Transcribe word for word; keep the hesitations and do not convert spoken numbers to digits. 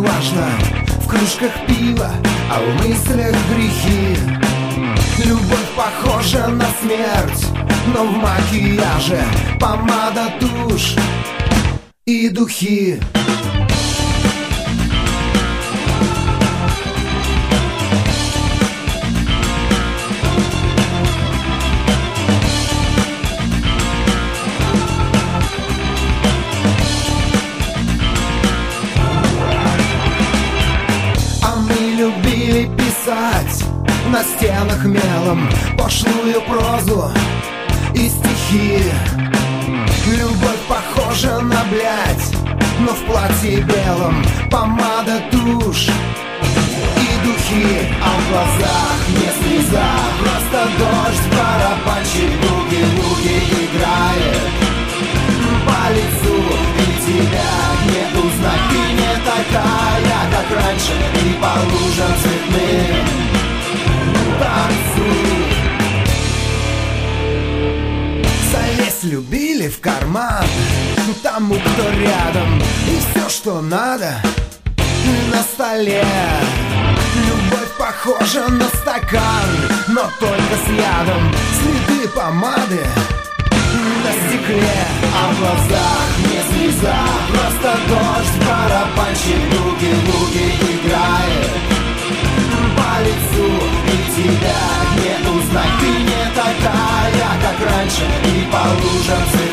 важно, в кружках пива, а в мыслях грехи. Любовь похожа на смерть, но в макияже помада, тушь и духи. Любили писать на стенах мелом пошлую прозу и стихи. Любовь похожа на блядь, но в платье белом помада, тушь и духи. А в глазах не слеза, просто дождь, барабанщик буги-буги играет по лицу, и тебя не узнать. Ты не такая, как раньше, и по лужам цветным танцуй. Залезть любили в карман тому, кто рядом, и все, что надо, на столе. Любовь похожа на стакан, но только с ядом. Следы помады на стекле, а в глазах не слеза, просто дождь, барабанщик буги-буги играет по лицу, и тебя не узнать. Ты не такая, как раньше, и по лужам цветных